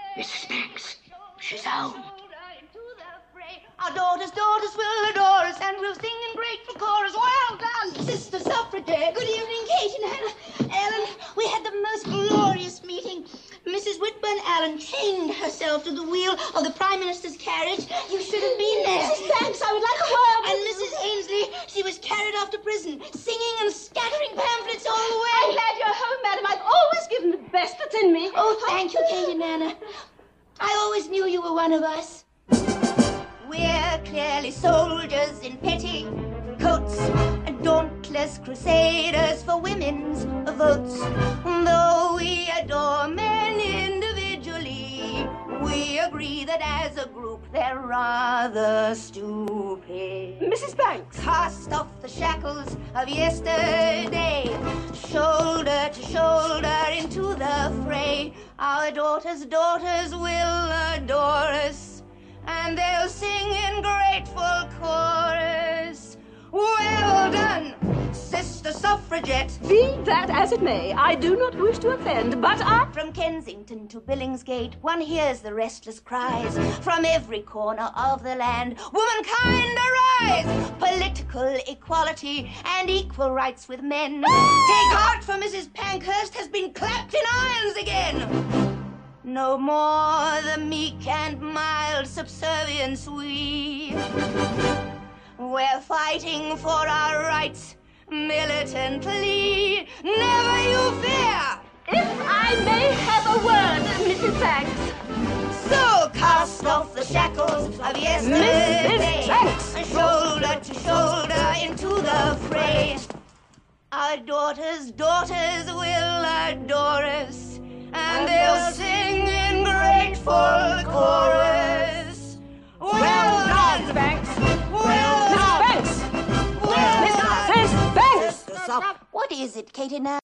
Mrs. Banks, she's home. Our daughters will adore us, and we'll sing in grateful chorus. Well done, Sister Suffragette. Good evening, Kate and Hannah. Ellen, we had the most glorious meeting. Mrs. Whitburn Allen chained herself to the wheel of the Prime Minister's carriage. You should have been there. Mrs. Banks, I would like a word. And Mrs. Ainsley, she was carried off to prison, singing and scattering pamphlets all the way. I'm glad you're home, madam. I've always given the best that's in me. Oh, thank you, Kate and Hannah. I always knew you were one of us. We're clearly soldiers in petticoats, dauntless crusaders for women's votes. Though we adore men individually, we agree that as a group they're rather stupid. Mrs. Banks. Cast off the shackles of yesterday, shoulder to shoulder into the fray. Our daughters will adore us, and they'll sing in grateful chorus. Well done, Sister Suffragette. Be that as it may, I do not wish to offend, but From Kensington to Billingsgate, one hears the restless cries. From every corner of the land, womankind arise! Political equality and equal rights with men. Take heart, for Mrs. Pankhurst has been clapped in irons again. No more the meek and mild subservience we. We're fighting for our rights militantly. Never you fear. if I may have a word, Mrs. Banks. So cast off the shackles of yesterday, Mrs. Banks. and shoulder to shoulder into the fray. Our daughters will adore us, and they'll sing in grateful chorus. Well done, Mrs. Banks. well Mrs. done, Banks. well done. Mrs. Banks. What is it, Katie? Now?